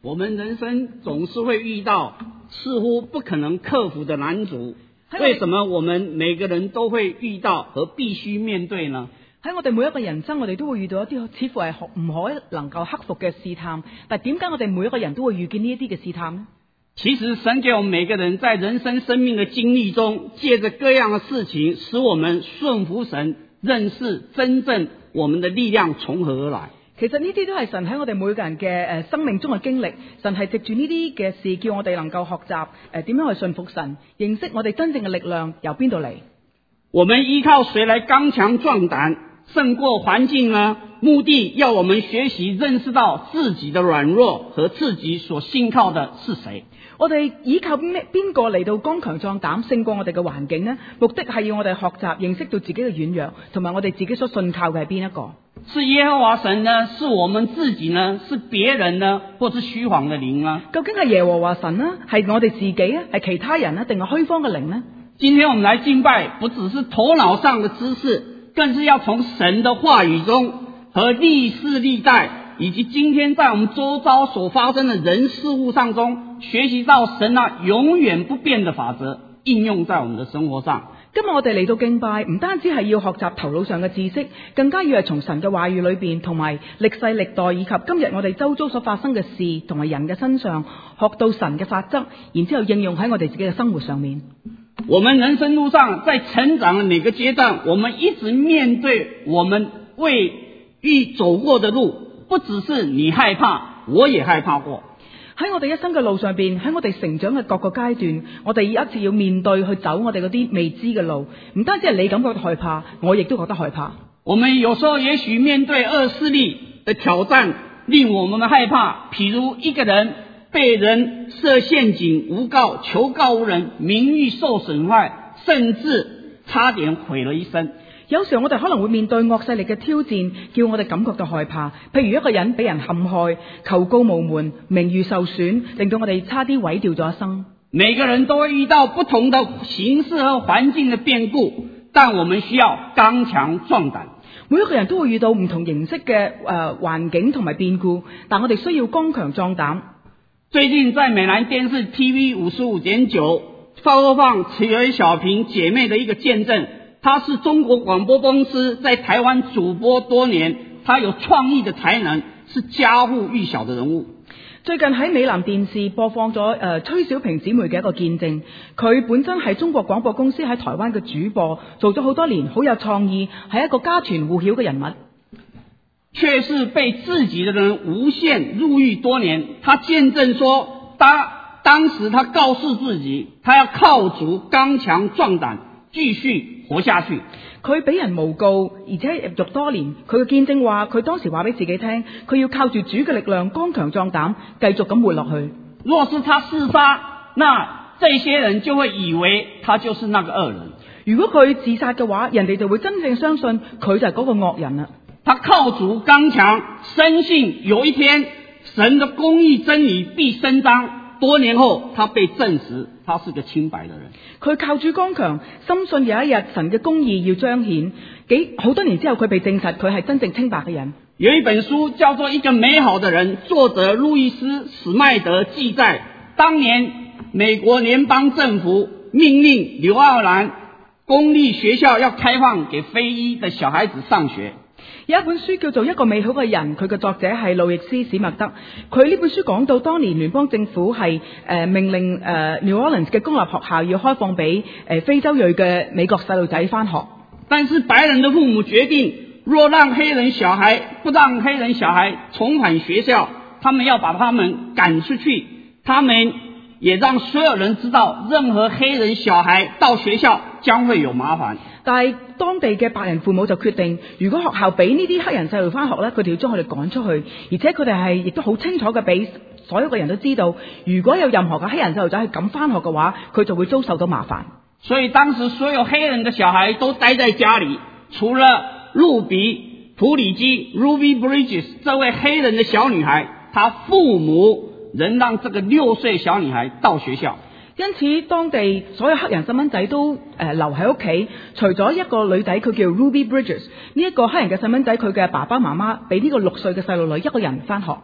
我們人生總是會遇到似乎不可能克服的難阻，為什麼我們每個人都會遇到和必須面對呢？ 喺我哋每一個人生，我哋都會遇到一啲似乎係唔可能夠克服嘅試探，但係點解我哋每一個人都會遇見呢一啲嘅試探呢？ 其實神給我們每個人在人生生命的經歷中，借着各樣的事情，使我們順服神，認識真正我們的力量從何而來。 其實呢啲都係神喺我哋每個人嘅生命中嘅經歷，神係藉住呢啲嘅事，叫我哋能夠學習點樣去順服神，認識我哋真正嘅力量由邊度嚟。 我們依靠誰來剛強壯膽，勝過環境呢？目的要我們學習認識到自己的軟弱和自己所信靠的是誰。 我哋依靠邊個嚟到剛強壯膽勝過我哋嘅環境呢？目的係要我哋學習認識到自己嘅軟弱，同埋我哋自己所信靠嘅係邊一個？ 是耶和華神呢？是我們自己呢？是別人呢？或是虛謊的靈呢？ 究竟係耶和華神呢？係我哋自己啊？係其他人呢？定係虛方嘅靈呢？ 今天我們來敬拜，不只是頭腦上的知識，更是要從神的話語中和歷世歷代以及今天在我們周遭所發生的人事物上中，學習到神那永遠不變的法則，應用在我們的生活上。 今日我哋嚟到敬拜，唔單止係要學習頭腦上嘅知識，更加要係從神嘅話語裏邊，同埋歷世歷代以及今日我哋周遭所發生嘅事，同埋人嘅身上，學到神嘅法則，然之後應用喺我哋自己嘅生活上面。 我們人生路上，在成長的哪個階段，我們一直面對我們未遇走過的路，不只是你害怕，我也害怕過。 喺我哋一生嘅路上邊，喺我哋成長嘅各個階段，我哋一直要面對去走我哋嗰啲未知嘅路，唔單止係你感覺到害怕，我亦都覺得害怕。 我們有時候也許面對惡勢力的挑戰，令我們害怕，譬如一個人被人設陷阱，誣告求告無人，名譽受損壞，甚至差點毀了一生。 有時候我哋可能會面對惡勢力嘅挑戰，叫我哋感覺到害怕。譬如一個人俾人陷害，求告無門，名譽受損，令到我哋差啲毀掉咗一生。 每個人都會遇到不同的形勢和環境的變故，但我們需要剛強壯膽。 每一個人都會遇到唔同形式嘅環境同埋變故，但我哋需要剛強壯膽。 最近在美蘭電視 TV 55.9播放慈兒小平姐妹的一個見證。她是中國廣播公司在台灣主播多年，她有創意的才能，是家喻戶曉的人物。 最近喺美南電視播放咗崔小平姊妹嘅一個見證，佢本身係中國廣播公司喺台灣嘅主播，做咗好多年，好有創意，係一個家傳戶曉嘅人物， 卻是被自己的人誣陷入獄多年。他見證說，當時他告訴自己，他要靠主剛強壯膽，繼續活下去。 佢俾人誣告，而且入獄多年。佢嘅見證話，佢當時話俾自己聽，佢要靠住主嘅力量，剛強壯膽，繼續咁活落去。 若是他自殺，那這些人就會以為他就是那個惡人。 如果佢自殺嘅話，人哋就會真正相信佢就係嗰個惡人啦。 他靠主剛強，深信有一天神的公義真理必伸張。多年後，他被證實他是個清白的人。 佢靠主剛強，深信有一日神嘅公義要彰顯。好多年之後，佢被證實佢係真正清白嘅人。 有一本書叫做《一個美好的人》，作者路易斯·史麥德記載，當年美國聯邦政府命令紐奧蘭公立學校要開放給非裔的小孩子上學。 有一本書叫做《一個美好嘅人》，佢嘅作者係路易斯史麥德。佢呢本書講到當年聯邦政府係命令New Orleans 嘅公立學校要開放俾非洲裔嘅美國細路仔返學。 但是白人的父母決定，若讓黑人小孩不讓黑人小孩重返學校，他們要把他們趕出去。他們也讓所有人知道，任何黑人小孩到學校將會有麻煩。 但係當地嘅白人父母就決定，如果學校俾呢啲黑人細路返學咧，佢哋要將佢哋趕出去，而且佢哋係亦都好清楚嘅俾所有嘅人都知道，如果有任何嘅黑人細路仔係咁返學嘅話，佢就會遭受到麻煩。 所以當時所有黑人的小孩都待在家裡，除了路比普里基 Ruby Bridges 這位黑人的小女孩，她父母仍讓這個6歲小女孩到學校。 因此當地所有黑人細蚊仔都留喺屋企，除咗一個女仔，佢叫 Ruby Bridges。呢一個黑人嘅細蚊仔，佢嘅爸爸媽媽俾呢個6歲嘅細路女一個人返學。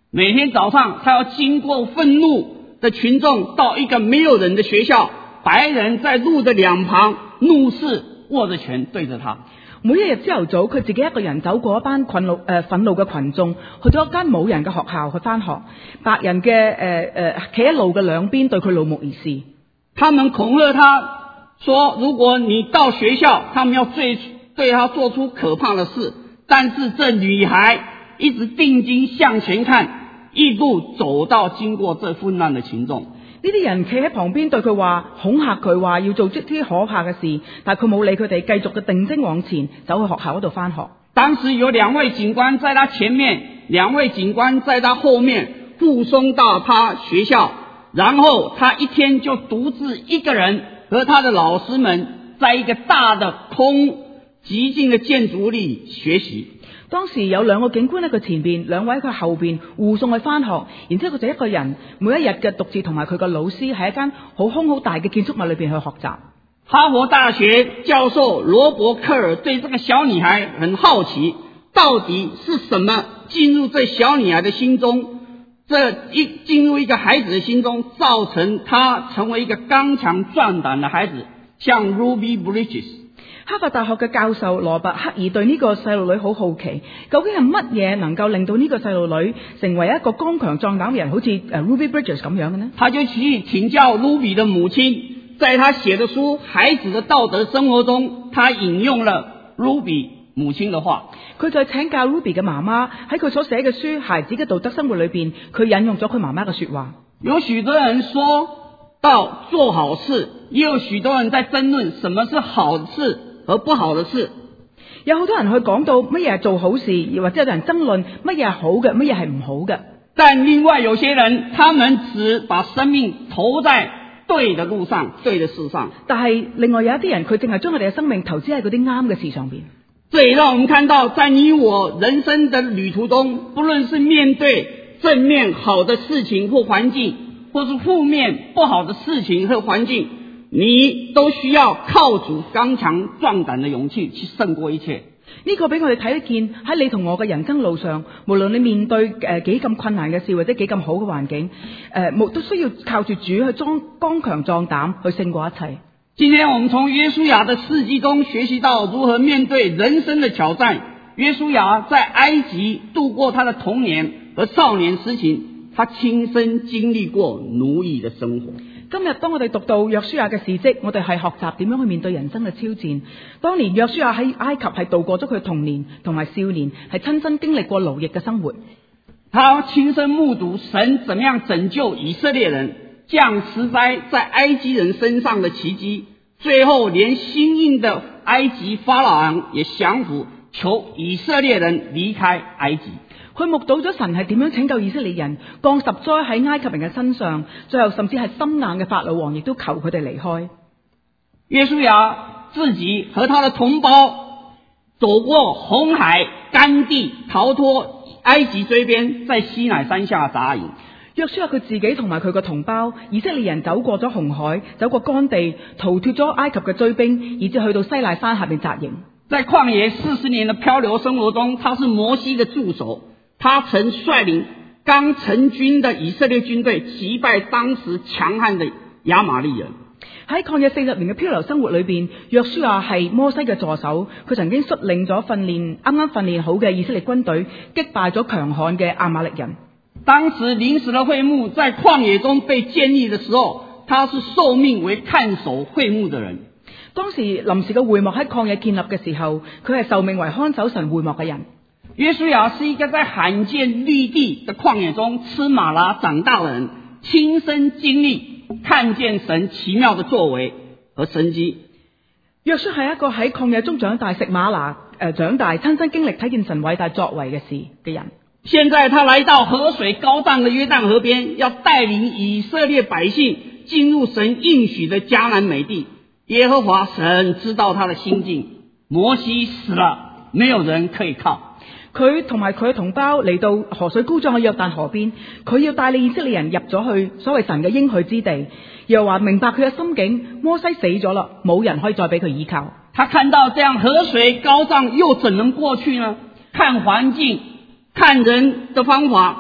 每天早上他要经過憤怒的群眾到一個沒有人的學校，白人在路的兩旁怒視握着拳對着他。 每一日朝頭早，佢自己一個人走過一班憤怒嘅群眾，去到一間冇人嘅學校去返學。白人嘅企喺路嘅兩邊對佢怒目而視。 他們恐嚇他說，如果你到學校，他們要對他做出可怕的事。但是這女孩一直定睛向前看，一路走到經過這混亂的群眾。 呢啲人企喺旁邊對佢話，恐嚇佢話要做啲可怕嘅事，但係佢冇理佢哋，繼續嘅定睛往前走去學校嗰度返學。 當時有2位警官在他前面，2位警官在他後面護送到他學校，然後他一天就獨自一個人和他的老師們在一個大的空寂靜的建築裏學習。 當時有2個警官喺佢前邊，2位喺佢後邊護送佢返學，然之後佢就一個人每一日嘅獨自同埋佢個老師喺一間好空好大嘅建築物裏邊去學習。 哈佛大學教授羅伯克爾對這個小女孩很好奇，到底是什麼進入這小女孩的心中，進入一個孩子的心中，造成她成為一個剛強壯膽的孩子，像 Ruby Bridges。 哈佛大學嘅教授羅伯克爾對呢個細路女好好奇，究竟係乜嘢能夠令到呢個細路女成為一個剛強壯膽嘅人，好似Ruby Bridges 咁樣嘅呢？ 他就去請教 Ruby 的母親，在他寫的書《孩子的道德生活》中，他引用了 Ruby 母親的話。 佢就請教 Ruby 嘅媽媽喺佢所寫嘅書《孩子嘅道德生活》裏邊，佢引用咗佢媽媽嘅說話。 有許多人說到做好事，也有許多人在爭論什麼是好事和不好的事。 有好多人去講到乜嘢係做好事，又或者有人爭論乜嘢係好嘅，乜嘢係唔好嘅。 但另外有些人，他們只把生命投在對的路上，對的事上。 但係另外有一啲人，佢淨係將佢哋嘅生命投資喺嗰啲啱嘅事上邊。 這也讓我們看到，在你我人生的旅途中，不論是面對正面好的事情或環境，或是負面不好的事情和環境，你都需要靠主剛強壯膽的勇氣去勝過一切。 呢個俾我哋睇得見，喺你同我嘅人生路上，無論你面對幾咁困難嘅事或者幾咁好嘅環境，都需要靠住主去剛強壯膽去勝過一切。 今天我們從約書亞的事蹟中學習到如何面對人生的挑戰。約書亞在埃及度過他的童年和少年時期，他親身經歷過奴役的生活。 今日當我哋讀到約書亞嘅事蹟，我哋係學習點樣去面對人生嘅挑戰。當年約書亞喺埃及係度過咗佢童年同埋少年，係親身經歷過奴役嘅生活。 他親身目睹神怎麼樣拯救以色列人，降十災在埃及人身上的奇蹟，最後連心硬的埃及法老王也降服，求以色列人離開埃及。 佢目睹咗神係點樣拯救以色列人，降10災喺埃及人嘅身上，最後甚至係心硬嘅法老王亦都求佢哋離開。 約書亞自己和他的同胞走過紅海、乾地，逃脫埃及追邊，在西乃山下紮營。 約書亞佢自己同埋佢個同胞以色列人走過咗紅海，走過乾地，逃脫咗埃及嘅追兵，以至去到西乃山下邊紮營。 在曠野40年的漂流生活中，他是摩西的助手。他曾率領剛成軍的以色列軍隊擊敗當時強悍的亞瑪力人。 喺曠野40年嘅漂流生活裏邊，約書亞係摩西嘅助手，佢曾經率領咗啱啱訓練好嘅以色列軍隊，擊敗咗強悍嘅亞瑪力人。 當時臨時的會幕在曠野中被建立的時候，他是受命為看守會幕的人。 當時臨時嘅會幕喺曠野建立嘅時候，佢係受命為看守神會幕嘅人。 約書亞是一個在罕見綠地的曠野中吃瑪拿長大的人，親身經歷看見神奇妙的作為和神蹟。 約書係一個喺曠野中長大食瑪拿長大，親身經歷睇見神偉大作為嘅事嘅人。 現在他來到河水高漲的約旦河邊，要帶領以色列百姓進入神應許的迦南美地。耶和華神知道他的心境，摩西死了，沒有人可以靠。 佢同埋佢嘅同胞嚟到河水高漲嘅約旦河邊，佢要帶領以色列人入咗去所謂神嘅應許之地，又話明白佢嘅心境。摩西死咗啦，冇人可以再俾佢依靠。 他看到這樣河水高漲，又怎能過去呢？看環境，看人的方法，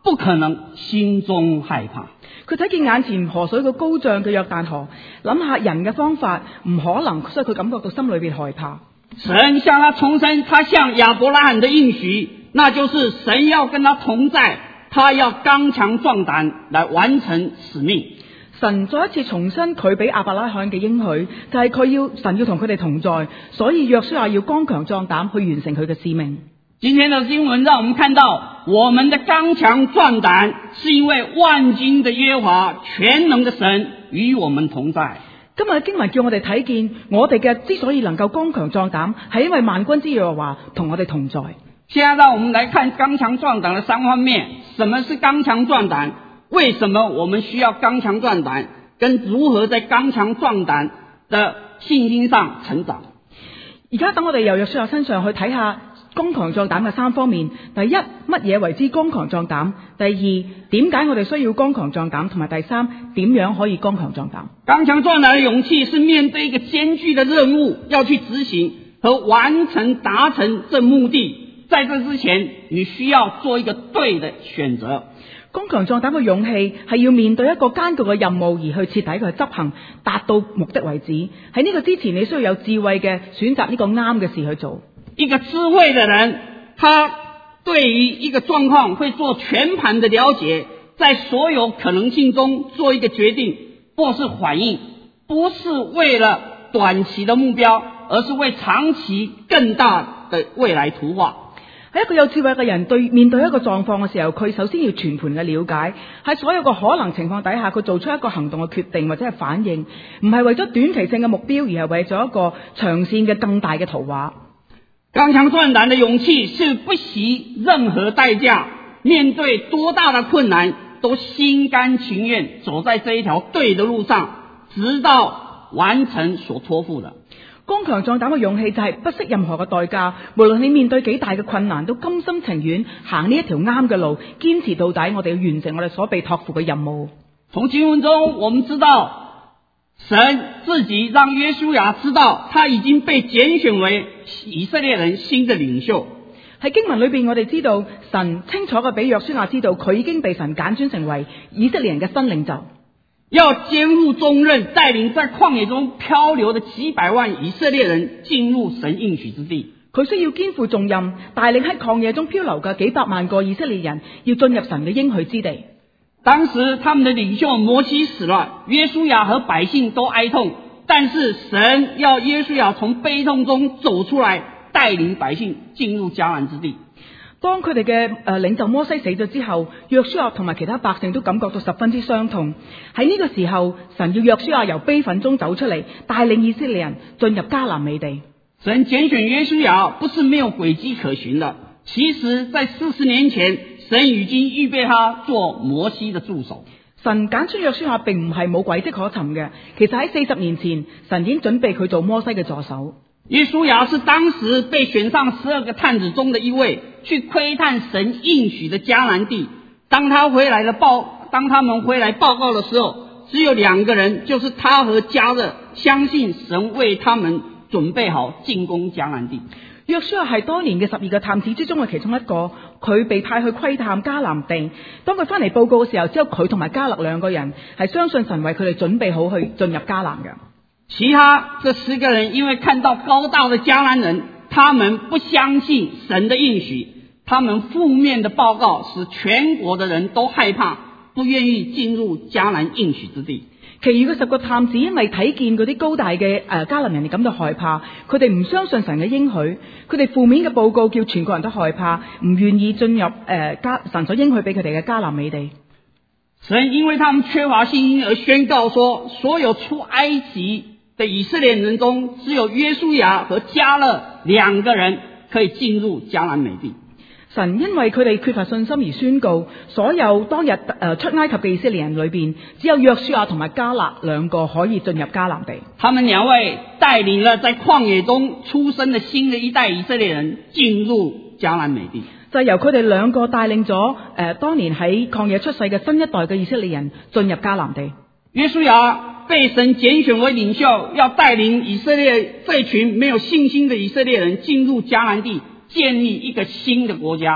不可能心中害怕。 佢睇見眼前河水個高漲嘅約旦河，諗下人嘅方法唔可能，所以佢感覺到心裏邊害怕。 神向他重申他向亞伯拉罕的應許，那就是神要跟他同在，他要剛強壯膽來完成使命。 神再一次重申佢俾亞伯拉罕嘅應許，就係神要同佢哋同在，所以約書亞要剛強壯膽去完成佢嘅使命。 今天的經文讓我們看到，我們的剛強壯膽是因為萬軍的耶和華全能的神與我們同在。 今日嘅經文叫我哋睇見，我哋嘅之所以能夠剛強壯膽，係因為萬軍之耶和華同我哋同在。 現在讓我們來看剛強壯膽的三方面。什麼是剛強壯膽？為什麼我們需要剛強壯膽？跟如何在剛強壯膽的信心上成長？ 而家等我哋由約書亞身上去睇下剛強壯膽嘅三方面。第一，乜嘢為之剛強壯膽？第二，點解我哋需要剛強壯膽？同埋第三，點樣可以剛強壯膽？ 剛強壯膽的勇氣是面對一個艱巨的任務要去執行和完成達成這目的，在這之前你需要做一個對的選擇。 剛強壯膽嘅勇氣係要面對一個艱巨嘅任務而去徹底去執行，達到目的為止。喺呢個之前，你需要有智慧嘅選擇呢個啱嘅事去做。 一個智慧的人，他對於一個狀況會做全盤的了解，在所有可能性中做一個決定或是反應，不是為了短期的目標，而是為長期更大的未來圖畫。 喺一個有智慧嘅人面對一個狀況嘅時候，佢首先要全盤嘅了解，喺所有個可能情況底下，佢做出一個行動嘅決定或者係反應，唔係為咗短期性嘅目標，而係為咗一個長線嘅更大嘅圖畫。 剛強壯膽的勇氣是不惜任何代價，面對多大的困難都心甘情願走在這一條對的路上，直到完成所託付的。 剛強壯膽嘅勇氣就係不惜任何嘅代價，無論你面對幾大嘅困難，都甘心情願行呢一條啱嘅路，堅持到底。我哋要完成我哋所被託付嘅任務。 從經文中我們知道，神自己讓約書亞知道他已經被揀選為以色列人新的領袖。 喺經文裏邊，我哋知道神清楚嘅俾約書亞知道，佢已經被神揀選成為以色列人嘅新領袖。 要肩負重任，帶領在曠野中漂流的幾百萬以色列人進入神應許之地。 佢需要肩負重任，帶領喺曠野中漂流嘅幾百萬個以色列人要進入神嘅應許之地。 當時他們的領袖摩西死了，約書亞和百姓都哀痛，但是神要約書亞從悲痛中走出來，帶領百姓進入迦南之地。 當佢哋嘅領袖摩西死咗之後，約書亞同埋其他百姓都感覺到十分之傷痛。喺呢個時候，神要約書亞由悲憤中走出嚟，帶領以色列人進入迦南美地。 神揀選約書亞不是沒有軌跡可循的，其實在40年前，神已經預備他做摩西的助手。 神揀選約書亞並唔係冇軌跡可尋嘅，其實喺40年前，神已經準備佢做摩西嘅助手。 約書亞是當時被選上12個探子中的一位，去窺探神應許的迦南地。當他們回來報告的時候，只有2個人，就是他和迦勒，相信神為他們準備好進攻迦南地。 約書亞係當年嘅12個探子之中嘅其中一個，佢被派去窺探迦南地。當佢翻嚟報告嘅時候，只有佢同埋迦勒2個人係相信神為佢哋準備好去進入迦南嘅。 其他這10個人因為看到高大的迦南人，他們不相信神的應許，他們負面的報告使全國的人都害怕，不願意進入迦南應許之地。 其餘嘅10個探子因為睇見嗰啲高大嘅迦南人而感到害怕，佢哋唔相信神嘅應許，佢哋負面嘅報告叫全國人都害怕，唔願意進入神所應許俾佢哋嘅迦南美地。 神因為他們缺乏信心而宣告說，所有出埃及的以色列人中，只有約書亞和迦勒2個人可以進入迦南美地。 神因為佢哋缺乏信心而宣告，所有當日出埃及嘅以色列人裏邊，只有約書亞同埋迦勒2個可以進入迦南地。 他們2位帶領了在曠野中出生的新的一代以色列人進入迦南美地。 就由佢哋2個帶領咗當年喺曠野出世嘅新一代嘅以色列人進入迦南地。 約書亞被神揀選為領袖，要帶領以色列這群沒有信心的以色列人進入迦南地，建立一個新的國家。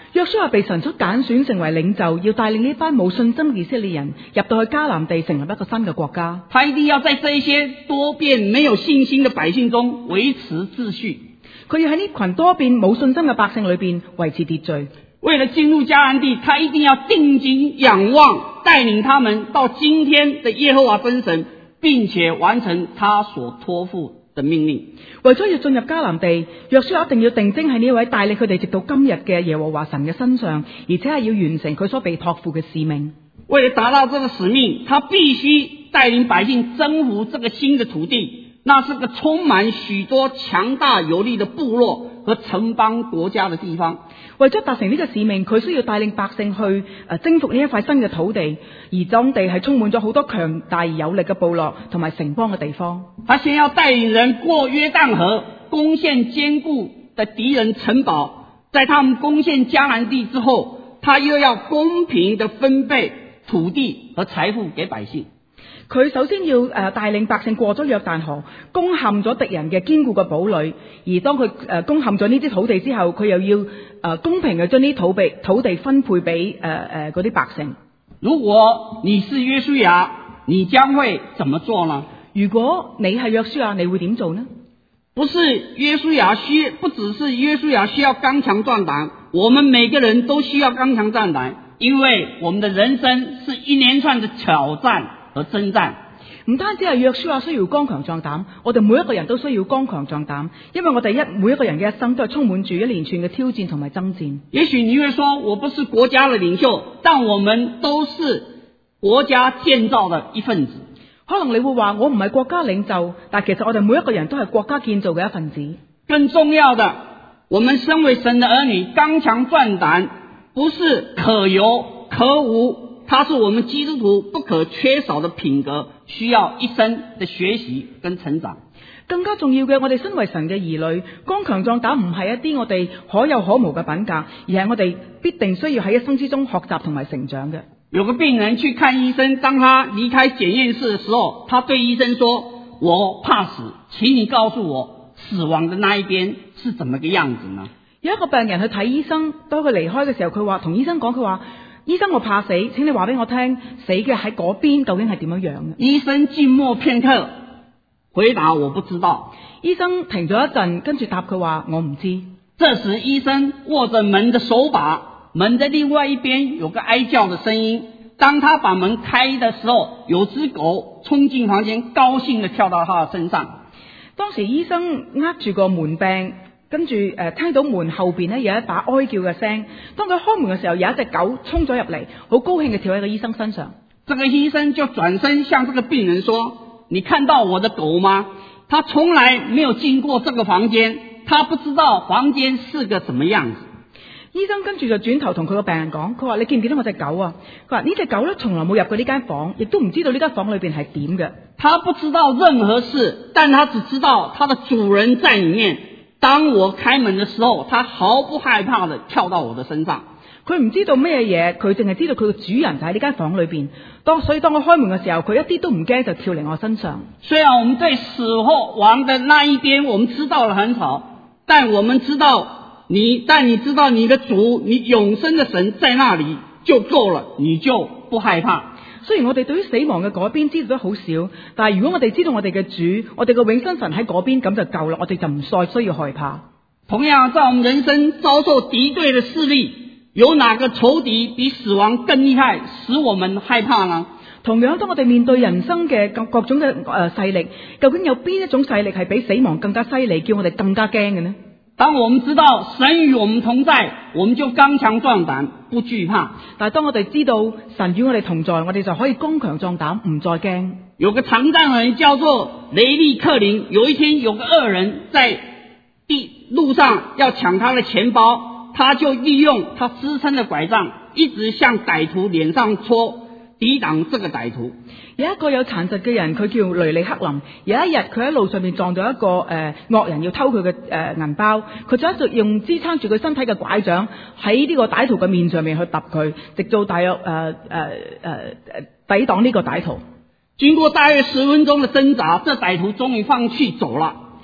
約書亞被神所揀選成為領袖，要帶領呢班冇信心嘅以色列人入到去迦南地，成立一個新嘅國家。 他一定要在這些多變沒有信心的百姓中維持秩序。 佢要喺呢群多變冇信心嘅百姓裏邊維持秩序。 為了進入迦南地，他一定要定睛仰望，帶領他們到今天的耶和華真神，並且完成他所託付的命令。 為咗要進入迦南地，約書亞一定要定睛喺呢位帶領佢哋直到今日嘅耶和華神嘅身上，而且係要完成佢所被託付嘅使命。 為了達到這個使命，他必須帶領百姓征服這個新的土地，那是個充滿許多強大有力的部落和城邦國家的地方。 為咗達成呢個使命，佢需要帶領百姓去征服呢一塊新嘅土地，而當地係充滿咗好多強大而有力嘅部落同埋城邦嘅地方。 他先要帶領人過約旦河，攻陷堅固的敵人城堡，在他們攻陷迦南地之後，他又要公平地分配土地和財富給百姓。 佢首先要帶領百姓過咗約旦河，攻陷咗敵人嘅堅固嘅堡壘，而當佢攻陷咗呢啲土地之後，佢又要公平嘅將呢啲土地分配俾嗰啲百姓。 如果你是約書亞，你將會怎麼做呢？ 如果你係約書亞，你會點做呢？ 不只是約書亞需要剛強壯膽，我們每個人都需要剛強壯膽，因為我們的人生是一連串的挑戰和征戰。 唔單止係約書亞需要剛強壯膽，我哋每一個人都需要剛強壯膽，因為我哋每一個人嘅一生都係充滿住一連串嘅挑戰同埋爭戰。 也許你會說，我不是國家的領袖，但我們都是國家建造的一份子。 可能你會話，我唔係國家領袖，但其實我哋每一個人都係國家建造嘅一份子。 更重要的，我們身為神的兒女，剛強壯膽不是可有可無，它是我們基督徒不可缺少的品格，需要一生的學習跟成長。 更加重要嘅，我哋身為神嘅兒女，剛強壯膽唔係一啲我哋可有可無嘅品格，而係我哋必定需要喺一生之中學習同埋成長嘅。 有個病人去看醫生，當他離開檢驗室的時候，他對醫生說，我怕死，請你告訴我死亡的那一邊是怎麼個樣子呢？ 有一個病人去睇醫生，當佢離開嘅時候，佢話同醫生講，佢話，醫生，我怕死，請你話俾我聽，死嘅喺嗰邊究竟係點樣樣嘅？ 醫生靜默片刻，回答我不知道。 醫生停咗一陣，跟住答佢話，我唔知。 這時醫生握着門的手把，門的另外一邊有個哀叫的聲音，當他把門開的時候，有隻狗衝進房間，高興地跳到他的身上。 當時醫生握住個門柄，跟住聽到門後邊咧有一把哀叫嘅聲，當佢開門嘅時候，有一隻狗衝咗入嚟，好高興地跳喺個醫生身上。 這個醫生就轉身向這個病人說，你看到我的狗嗎？他從來沒有進過這個房間，他不知道房間是個什麼樣子。 醫生跟住就轉頭同佢個病人講，佢話，你記唔記得我隻狗啊？佢話呢隻狗咧從來冇入過呢間房，亦都唔知道呢間房裏邊係點嘅。 他不知道任何事，但他只知道他的主人在裏面。當我開門的時候，他毫不害怕地跳到我的身上。 佢唔知道咩嘢，佢淨係知道佢嘅主人就喺呢間房裏邊。所以當我開門嘅時候，佢一啲都唔驚，就跳嚟我身上。 雖然我們對死後亡的那一邊我們知道了很少，但我們知道你知道你的主，你永生的神在那裏就夠了，你就不害怕。 雖然我哋對於死亡嘅嗰邊知道得好少，但係如果我哋知道我哋嘅主，我哋嘅永生神喺嗰邊，咁就夠啦，我哋就唔再需要害怕。 同樣，在我們人生遭受敵對的勢力，有哪個仇敵比死亡更厲害，使我們害怕呢？ 同樣，當我哋面對人生嘅各種嘅勢力，究竟有邊一種勢力係比死亡更加犀利，叫我哋更加驚嘅呢？ 當我們知道神與我們同在，我們就剛強壯膽，不懼怕。 但係當我哋知道神與我哋同在，我哋就可以剛強壯膽，唔再驚。 有個殘障人叫做雷利克林，有一天有個惡人在路上要搶他的錢包，他就利用他支撐的拐杖，一直向歹徒臉上戳，抵擋這個歹徒。 有一個有殘疾嘅人，佢叫雷利克林。有一日佢喺路上面撞到一個惡人要偷佢嘅銀包，佢就一直用支撐住佢身體嘅拐杖喺呢個歹徒嘅面上面去揼佢，直到大約抵擋呢個歹徒。 經過大約10分鐘的掙扎，這歹徒終於放棄走了。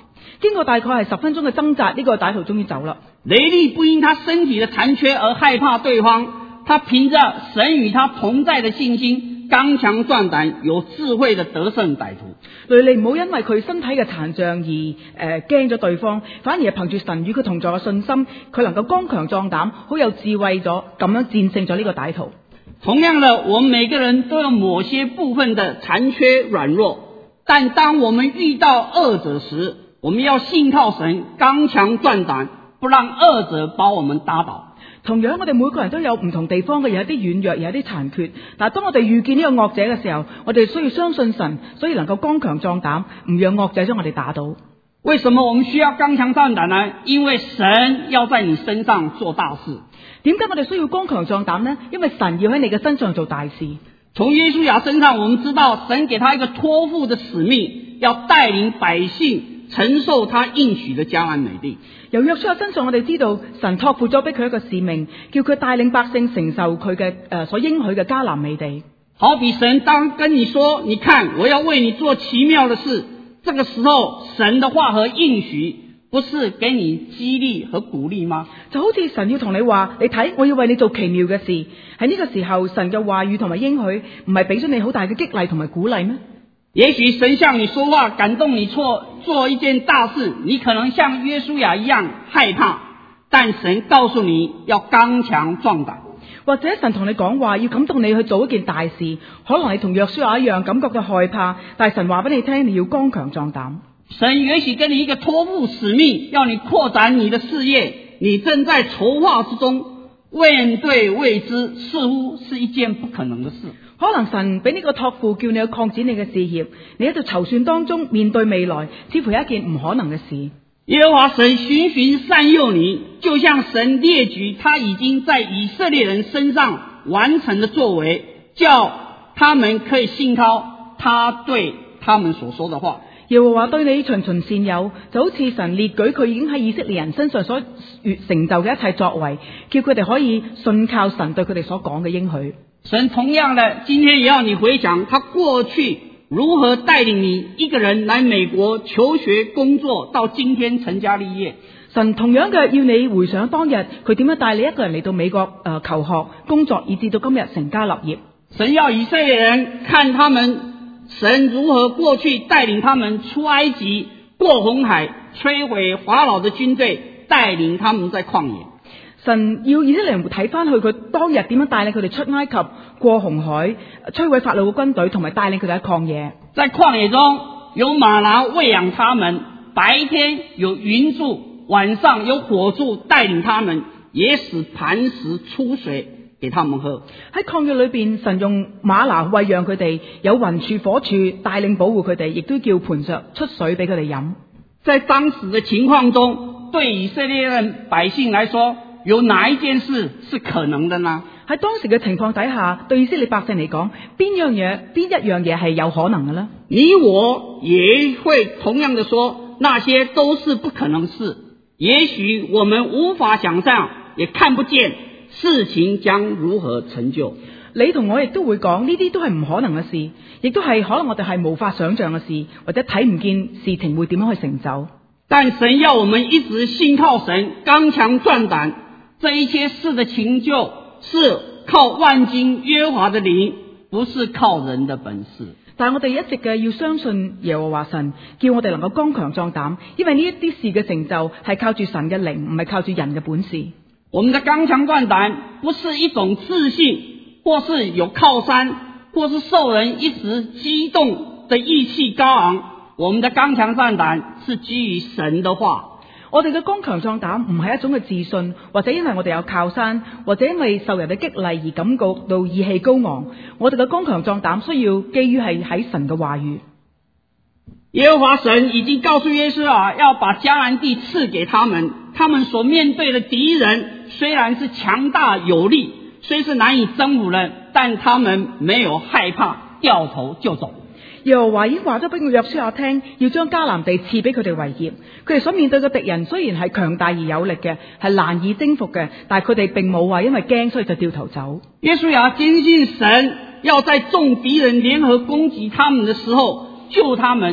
經過大概係10分鐘嘅掙扎，呢個歹徒終於走啦。 雷利不因他身體的殘缺而害怕對方，他憑着神與他同在的信心，剛強壯膽，有智慧的得勝歹徒。 雷利唔好因為佢身體嘅殘障而驚咗對方，反而係憑住神與佢同在嘅信心，佢能夠剛強壯膽，好有智慧咗咁樣戰勝咗呢個歹徒。 同樣的，我們每個人都有某些部分的殘缺軟弱，但當我們遇到惡者時，我們要信靠神，剛強壯膽，不讓惡者把我們打倒。 同樣，我哋每個人都有唔同地方嘅，有一啲軟弱，有一啲殘缺。但係當我哋遇見呢個惡者嘅時候，我哋需要相信神，所以能夠剛強壯膽，唔讓惡者將我哋打倒。 為什麼我們需要剛強壯膽呢？因為神要在你身上做大事。 點解我哋需要剛強壯膽呢？因為神要喺你嘅身上做大事。 從約書亞身上，我們知道神給他一個託付的使命，要帶領百姓承受他應許的迦南美地。 由約書亞身上，我哋知道神託付咗俾佢一個使命，叫佢帶領百姓承受佢嘅所應許嘅迦南美地。 好比神當跟你說，你看我要為你做奇妙的事，這個時候神的話和應許不是給你激勵和鼓勵嗎？ 就好似神要同你話，你睇我要為你做奇妙嘅事，喺呢個時候神嘅話語同埋應許唔係俾咗你好大嘅激勵同埋鼓勵咩？ 也許神向你說話，感動你做一件大事，你可能像約書亞一樣害怕，但神告訴你要剛強壯膽。 或者神同你講話，要感動你去做一件大事，可能你同約書亞一樣感覺到害怕，但係神話俾你聽，你要剛強壯膽。 神也許給你一個託付使命，要你擴展你的事業，你正在籌劃之中，面對未知似乎是一件不可能的事。 可能神俾呢個託付，叫你去擴展你嘅事業，你喺度籌算當中，面對未來，似乎係一件唔可能嘅事。 耶和華神循循善誘你，就像神列舉他已經在以色列人身上完成的作為，叫他們可以信靠他對他們所說的話。 耶和華對你循循善誘，就好似神列舉佢已經喺以色列人身上所成就嘅一切作為，叫佢哋可以信靠神對佢哋所講嘅應許。 神同樣的，今天也要你回想他過去如何帶領你一個人來美國求學工作，到今天成家立業。 神同樣嘅要你回想當日佢點樣帶你一個人嚟到美國求學工作，以至到今日成家立業。 神要以色列人看他們神如何過去帶領他們出埃及，過紅海，摧毀法老的軍隊，帶領他們在曠野。 神要以色列人睇翻去佢當日點樣帶領佢哋出埃及，過紅海，摧毀法老嘅軍隊，同埋帶領佢哋喺曠野。 在曠野中有嗎哪餵養他們，白天有雲柱，晚上有火柱帶領他們，也使磐石出水給他們喝。喺曠野裏邊，神用嗎哪餵養佢哋，有雲柱火柱帶領保護佢哋，亦都叫磐石出水俾佢哋飲。 在當時的情況中，對以色列人百姓來說，有哪一件事是可能的呢？ 喺當時嘅情況底下，對以色列百姓嚟講，邊一樣嘢係有可能嘅呢？ 你我也會同樣的說，那些都是不可能事。也許我們無法想象，也看不見事情將如何成就。 你同我亦都會講，呢啲都係唔可能嘅事，亦都係可能我哋係無法想象嘅事，或者睇唔見事情會點樣去成就。 但神要我們一直信靠神，剛強壯膽。這一切事的成就是靠萬軍耶和華的靈，不是靠人的本事。 但係我哋一直嘅要相信耶和華神，叫我哋能夠剛強壯膽，因為呢一啲事嘅成就係靠住神嘅靈，唔係靠住人嘅本事。 我們的剛強壯膽不是一種自信，或是有靠山，或是受人一時激動的意氣高昂。我們的剛強壯膽是基於神的話。 我哋嘅剛強壯膽唔係一種嘅自信，或者因為我哋有靠山，或者因為受人嘅激勵而感覺到意氣高昂。我哋嘅剛強壯膽需要基於係喺神嘅話語。 耶和華神已經告訴約書亞要把迦南地賜給他們，他們所面對的敵人雖然是強大有力，雖是難以征服人，但他們沒有害怕，掉頭就走。 耶和華已經話咗俾約書亞聽，要將迦南地賜俾佢哋為業。佢哋所面對嘅敵人雖然係強大而有力嘅，係難以征服嘅，但係佢哋並冇話因為驚所以就掉頭走。 約書亞堅信神要在眾敵人聯合攻擊他們的時候救他們，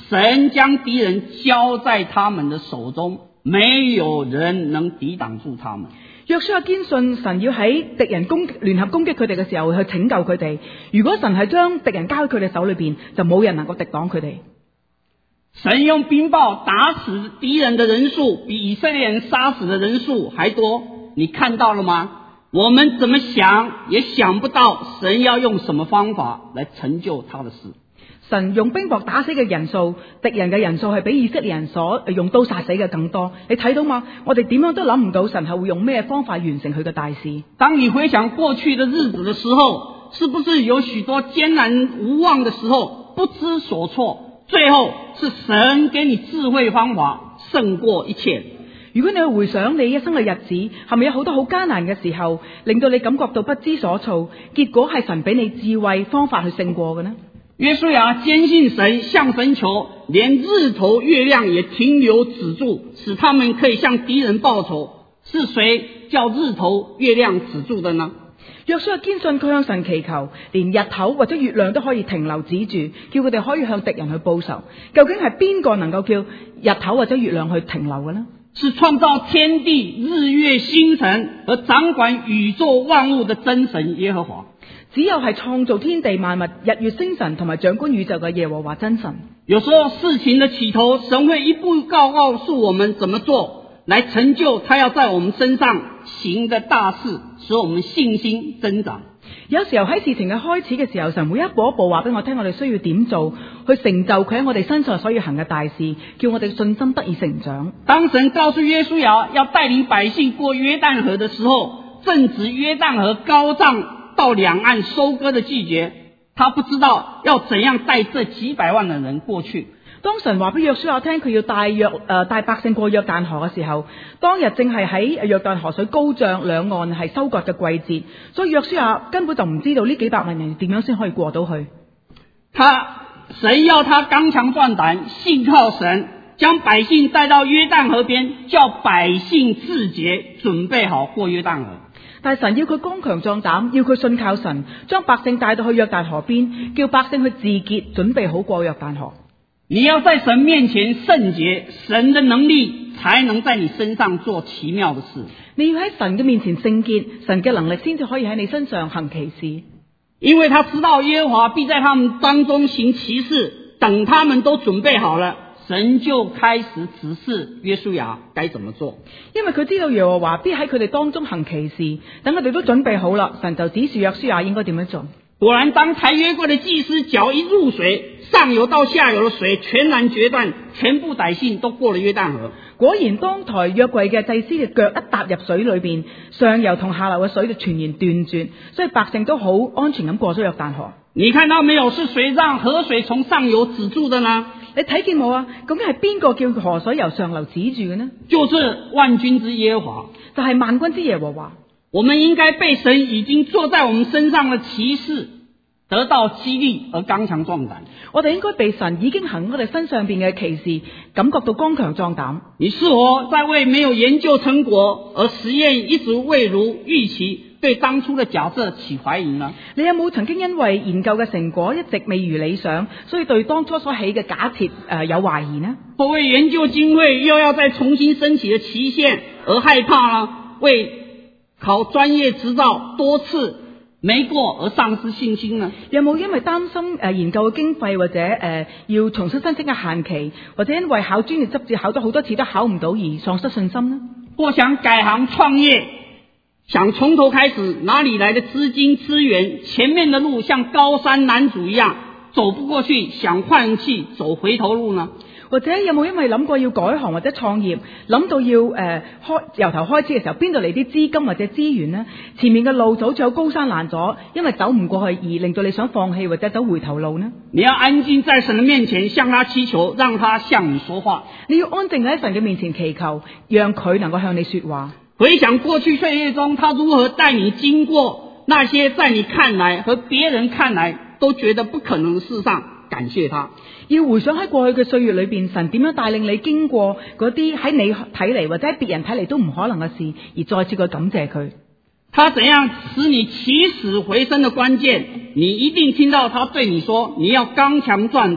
神将敵人交在他們的手中，沒有人能抵擋住他們。 約書亞堅信神要喺敵人聯合攻擊佢哋嘅時候去拯救佢哋。如果神係將敵人交喺佢哋手裏邊，就冇人能夠敵擋佢哋。 神用冰雹打死敵人的人數比以色列人殺死的人數還多，你看到了嗎？我們怎麼想也想不到神要用什麼方法來成就他的事。 神用冰雹打死嘅人數，敵人嘅人數係比以色列人所用刀殺死嘅更多。你睇到嗎？我哋點樣都諗唔到神係會用咩方法完成佢嘅大事。 當你回想過去的日子的時候，是不是有許多艱難無望的時候，不知所措，最後是神給你智慧方法勝過一切。 如果你去回想你一生嘅日子，係咪有好多好艱難嘅時候，令到你感覺到不知所措，結果係神俾你智慧方法去勝過嘅呢？ 約書亞堅信神，向神求，連日頭月亮也停留止住，使他們可以向敵人報仇。是誰叫日頭月亮止住的呢？ 約書亞堅信佢向神祈求，連日頭或者月亮都可以停留止住，叫佢哋可以向敵人去報仇。究竟係邊個能夠叫日頭或者月亮去停留嘅呢？ 是創造天地日月星辰和掌管宇宙萬物的真神耶和華。 只有係創造天地萬物、日月星辰同埋掌管宇宙嘅耶和華真神。 有時候事情的起頭，神會一步告訴我們怎麼做，來成就他要在我們身上行的大事，使我們信心增長。 有時候喺事情嘅開始嘅時候，神會一步一步話俾我聽，我哋需要點做，去成就佢喺我哋身上所要行嘅大事，叫我哋信心得以成長。 當神告訴約書亞要帶領百姓過約旦河的時候，正值約旦河高漲到兩岸收割的季節，他不知道要怎樣帶這幾百萬的人過去。 當神話俾約書亞聽佢要帶百姓過約旦河嘅時候，當日正係喺約旦河水高漲，兩岸係收割嘅季節，所以約書亞根本就唔知道呢幾百萬人點樣先可以過到去。 神要他剛強壯膽，信靠神，將百姓帶到約旦河邊，叫百姓自潔，準備好過約旦河。 但係神要佢剛強壯膽，要佢信靠神，將百姓帶到去約旦河邊，叫百姓去自潔，準備好過約旦河。 你要在神面前聖潔，神的能力才能在你身上做奇妙的事。 你要喺神嘅面前聖潔，神嘅能力先至可以喺你身上行奇事。 因為他知道耶和華必在他們當中行奇事，等他們都準備好了，神就開始指示約書亞該怎麼做。 因為佢知道耶和華必喺佢哋當中行奇事，等佢哋都準備好啦，神就指示約書亞應該點樣做。 果然，當抬約櫃的祭司腳一入水，上游到下游的水全然決斷，全部百姓都過了約旦河。 果然，當抬約櫃嘅祭司嘅腳一踏入水裏邊，上游同下流嘅水就全然斷絕，所以百姓都好安全咁過咗約旦河。 你看到沒有？是誰讓河水從上游止住的呢？ 你睇見冇啊？究竟係邊個叫河水由上流止住嘅呢？ 就是萬軍之耶和華， 就係萬軍之耶和華。 我們應該被神已經做在我們身上的奇事得到激勵而剛強壯膽。 我哋應該被神已經行我哋身上邊嘅奇事感覺到剛強壯膽。 你是否在為沒有研究成果而實驗一直未如預期，對當初的假設起懷疑呢？ 你有冇曾經因為研究嘅成果一直未如理想，所以對當初所起嘅假設有懷疑呢？ 或為研究經費又要再重新申請的期限而害怕呢？為考專業執照多次沒過而喪失信心呢？ 有冇因為擔心研究嘅經費或者要重新申請嘅限期，或者因為考專業執照考咗好多次都考唔到而喪失信心呢？ 或想改行創業，想從頭開始，哪裡來的資金資源？前面的路像高山難阻一樣，走不過去，想換氣走回頭路呢？或者有冇因為諗過要改行或者創業，諗到要由頭開始嘅時候，邊度嚟啲資金或者資源呢？前面嘅路就好似有高山攔阻，因為走唔過去而令到你想放棄或者走回頭路呢？你要安靜在神的面前向他祈求，讓他向你說話。你要安靜喺神嘅面前祈求，讓佢能夠向你說話。回想過去歲月中，他如何帶你經過那些在你看來和別人看來都覺得不可能的事上，感謝他。要回想喺過去嘅歲月裏邊，神點樣帶領你經過嗰啲喺你睇嚟或者喺別人睇嚟都唔可能嘅事，而再次去感謝佢。他怎樣使你起死回生的關鍵，你一定聽到他對你說，你要剛強壯膽，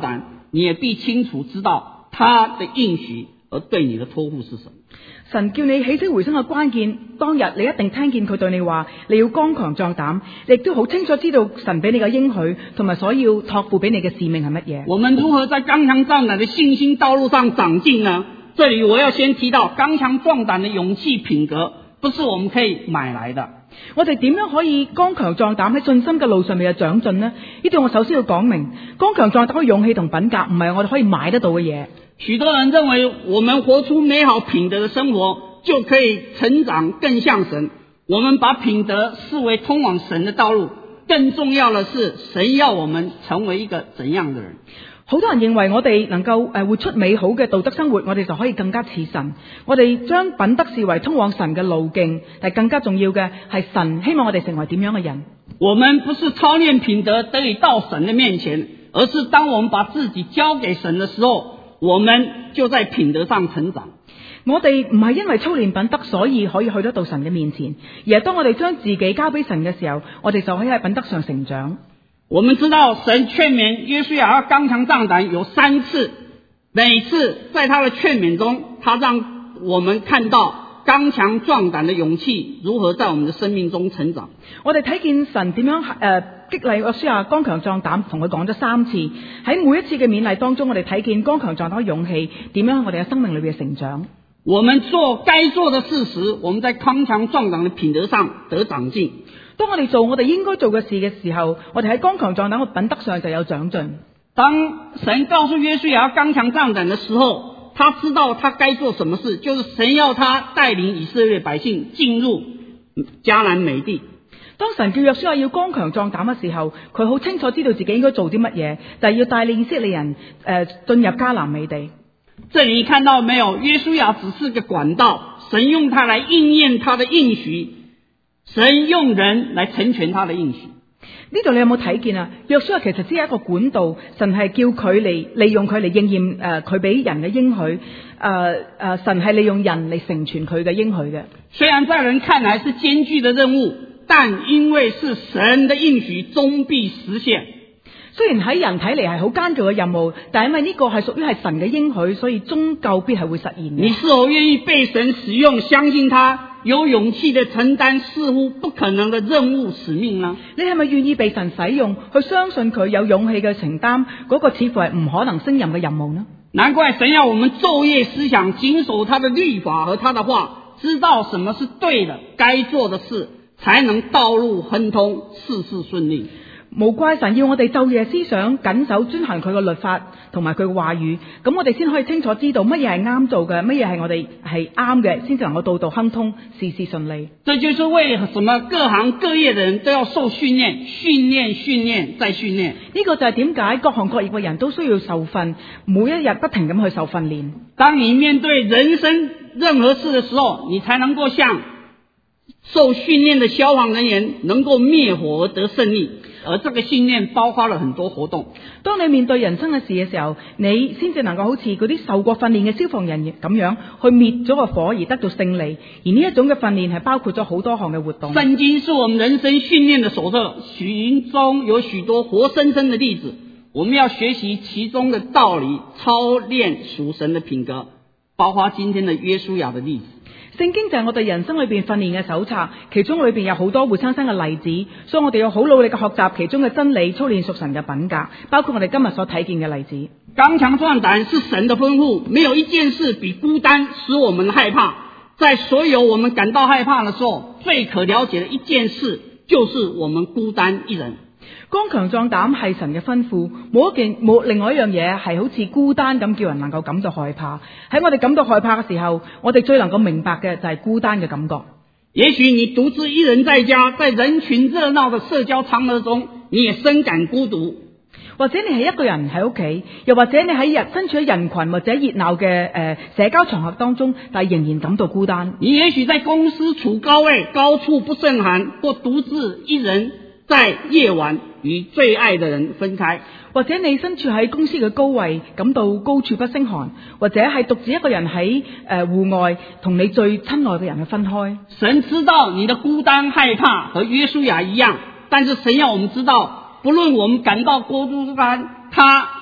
你也必清楚知道他的應許而對你的託付是什麼。 神叫你起死回生嘅關鍵，當日你一定聽見佢對你話，你要剛強壯膽，你亦都好清楚知道神俾你嘅應許同埋所要託付俾你嘅使命係乜嘢。 我們如何在剛強壯膽的信心道路上長進呢？這裡我要先提到剛強壯膽的勇氣品格，不是我們可以買來的。 我哋點樣可以剛強壯膽喺信心嘅路上面嘅長進呢？呢度我首先要講明，剛強壯膽嘅勇氣同品格唔係我哋可以買得到嘅嘢。 許多人認為我們活出美好品德的生活就可以成長更像神，我們把品德視為通往神的道路，更重要的是神要我們成為一個怎樣的人。 好多人認為我哋能夠活出美好嘅道德生活，我哋就可以更加似神。我哋將品德視為通往神嘅路徑，但更加重要嘅係神希望我哋成為點樣嘅人。 我們不是操練品德得以到神的面前，而是當我們把自己交給神的時候，我們就在品德上成長。 我哋唔係因為操練品德所以可以去得到神嘅面前，而係當我哋將自己交俾神嘅時候，我哋就可以喺品德上成長。 我們知道神勸勉約書亞要剛強壯膽有3次，每次在他的勸勉中，他讓我們看到剛強壯膽的勇氣如何在我們的生命中成長。 我哋睇見神點樣激勵約書亞剛強壯膽，同佢講咗3次。喺每一次嘅勉勵當中，我哋睇見剛強壯膽嘅勇氣點樣喺我哋嘅生命裏邊成長。 我們做該做的事時，我們在剛強壯膽的品德上得長進。 當我哋做我哋應該做嘅事嘅時候，我哋喺剛強壯膽嘅品德上就有長進。 當神告訴約書亞要剛強壯膽的時候，他知道他該做什麼事，就是神要他帶領以色列百姓進入迦南美地。 當神叫約書亞要剛強壯膽嘅時候，佢好清楚知道自己應該做啲乜嘢，就係要帶領以色列人進入迦南美地。 這裡你看到沒有？約書亞只是個管道，神用它來應驗他的應許，神用人來成全他的應許。 呢度你有冇睇見啊？約書亞其實只係一個管道，神係叫佢嚟利用佢嚟應驗佢俾人嘅應許。神係利用人嚟成全佢嘅應許嘅。 雖然在人看來是艱巨的任務，但因為是神的應許，終必實現。 雖然喺人睇嚟係好艱巨嘅任務，但係因為呢個係屬於係神嘅應許，所以終究必係會實現嘅。 你是否願意被神使用，相信他，有勇氣地承擔似乎不可能的任務使命呢？ 你係咪願意被神使用，去相信佢有勇氣嘅承擔嗰個似乎係唔可能勝任嘅任務呢？ 難怪神要我們晝夜思想，謹守他的律法和他的話，知道什麼是對的，該做的事，才能道路亨通，事事順利。 無怪神要我哋晝夜思想，謹守遵行佢嘅律法同埋佢嘅話語，咁我哋先可以清楚知道乜嘢係啱做嘅，乜嘢係我哋係啱嘅，先至能夠道道亨通，事事順利。 這就是為什麼各行各業的人都要受訓練，訓練，訓練，再訓練。 呢個就係點解各行各業嘅人都需要受訓，每一日不停咁去受訓練。 當你面對人生任何事的時候，你才能夠像受訓練的消防人員能夠滅火而得勝利。而這個訓練包括了很多活動。 當你面對人生嘅事嘅時候，你先至能夠好似嗰啲受過訓練嘅消防人員咁樣去滅咗個火而得到勝利。而呢一種嘅訓練係包括咗好多項嘅活動。 聖經是我們人生訓練的手冊，其中有許多活生生的例子，我們要學習其中的道理，操練屬神的品格，包括今天的約書亞的例子。 聖經就係我哋人生裏邊訓練嘅手冊，其中裏邊有好多活生生嘅例子，所以我哋要好努力嘅學習其中嘅真理，操練屬神嘅品格，包括我哋今日所睇見嘅例子。 剛強壯膽是神的吩咐，沒有一件事比孤單使我們害怕。在所有我們感到害怕的時候，最可了解的一件事就是我們孤單一人。 剛強壯膽係神嘅吩咐，冇另外一樣嘢係好似孤單咁叫人能夠感到害怕。喺我哋感到害怕嘅時候，我哋最能夠明白嘅就係孤單嘅感覺。 也許你獨自一人在家，在人群熱鬧的社交場合中，你也深感孤獨。 或者你係一個人喺屋企，又或者你身處喺人群或者熱鬧嘅社交場合當中，但係仍然感到孤單。 你也許在公司處高位，高處不勝寒，或獨自一人在夜晚與最愛的人分開。 或者你身處喺公司嘅高位，感到高處不勝寒，或者係獨自一個人喺戶外同你最親愛嘅人去分開。 神知道你的孤單害怕和約書亞一樣，但是神要我們知道，不論我們感到孤單，他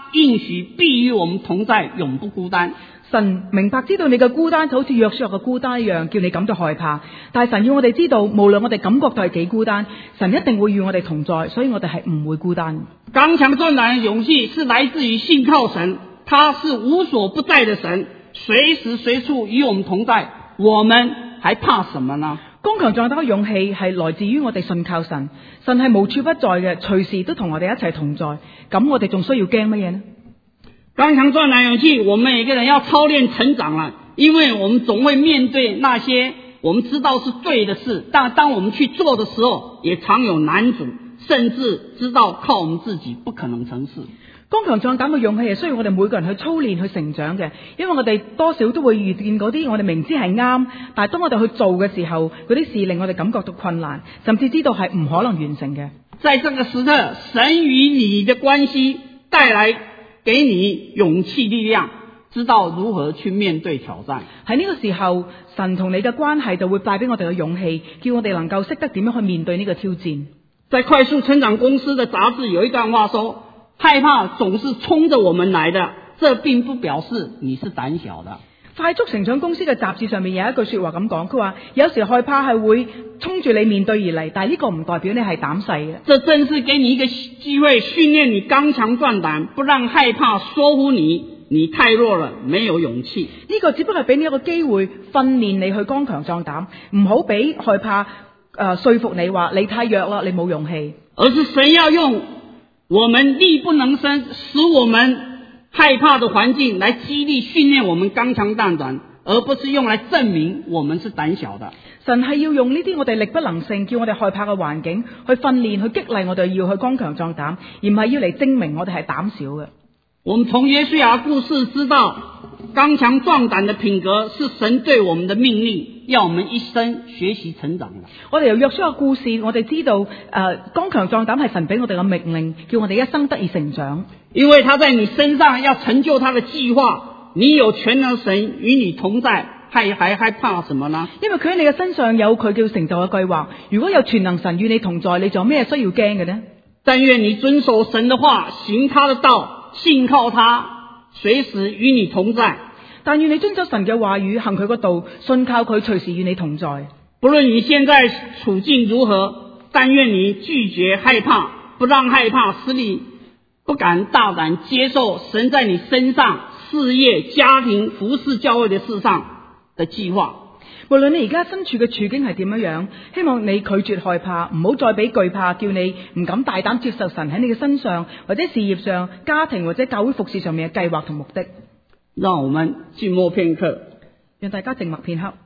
應許必與我們同在，永不孤單。 神明白知道你嘅孤單，就好似約書亞嘅孤單一樣，叫你感到害怕。但係神要我哋知道，無論我哋感覺到係幾孤單，神一定會與我哋同在，所以我哋係唔會孤單。 剛強壯膽的勇氣是來自於信靠神，他是無所不在的神，隨時隨處與我們同在，我們還怕什麼呢？ 剛強壯膽嘅勇氣係來自於我哋信靠神，神係無處不在嘅，隨時都同我哋一齊同在，咁我哋仲需要驚乜嘢呢？ 剛強壯膽勇氣，我們每個人要操練成長了，因為我們總會面對那些我們知道是對的事，但當我們去做的時候，也常有難阻，甚至知道靠我們自己不可能成事。 剛強壯膽嘅勇氣係需要我哋每個人去操練去成長嘅，因為我哋多少都會遇見嗰啲我哋明知係啱，但係當我哋去做嘅時候，嗰啲事令我哋感覺到困難，甚至知道係唔可能完成嘅。 在這個時刻，神與你的關係帶來給你勇氣力量，知道如何去面對挑戰。 喺呢個時候，神同你嘅關係就會帶俾我哋嘅勇氣，叫我哋能夠識得點樣去面對呢個挑戰。 在快速成長公司的雜誌有一段話說，害怕總是衝着我們來的，這並不表示你是膽小的。 快速成長公司嘅雜誌上面有一句說話咁講，佢話有時害怕係會衝住你面對而嚟，但係呢個唔代表你係膽細嘅。 這正是給你一個機會，訓練你剛強壯膽，不讓害怕說服你太弱了，沒有勇氣。 呢個只不過係俾你一個機會，訓練你去剛強壯膽，唔好俾害怕說服你話你太弱啦，你冇勇氣。 而是神要用我們力不能生，使我們害怕的環境來激勵訓練我們剛強壯膽，而不是用來證明我們是膽小的。 神係要用呢啲我哋力不能勝，叫我哋害怕嘅環境去訓練去激勵我哋要去剛強壯膽，而唔係要嚟證明我哋係膽小嘅。 我們從約書亞故事知道，剛強壯膽的品格是神對我們的命令，要我們一生學習成長的。 我哋由約書亞故事，我哋知道剛強壯膽係神俾我哋嘅命令，叫我哋一生得以成長。 因為他在你身上要成就他的計劃，你有全能神與你同在，還怕什麼呢？ 因為佢喺你嘅身上有佢叫成就嘅計劃，如果有全能神與你同在，你仲有咩需要驚嘅呢？ 但願你遵守神的話，行他的道，信靠他，隨時與你同在。 但願你遵守神嘅話語，行佢個道，信靠佢，隨時與你同在。 不論你現在處境如何，但願你拒絕害怕，不讓害怕使你不敢大膽接受神在你身上、事業、家庭、服侍教會的事上的計劃。 無論你而家身處嘅處境係點樣，希望你拒絕害怕，唔好再俾懼怕叫你唔敢大膽接受神喺你嘅身上或者事業上、家庭或者教會服侍上面嘅計劃同目的。 讓我們靜默片刻， 讓大家靜默片刻。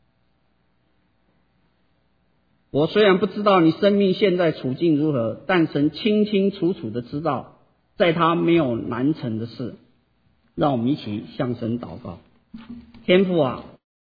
我雖然不知道你生命現在處境如何，但神清清楚楚的知道，在他沒有難成的事。讓我們一起向神禱告。天父啊，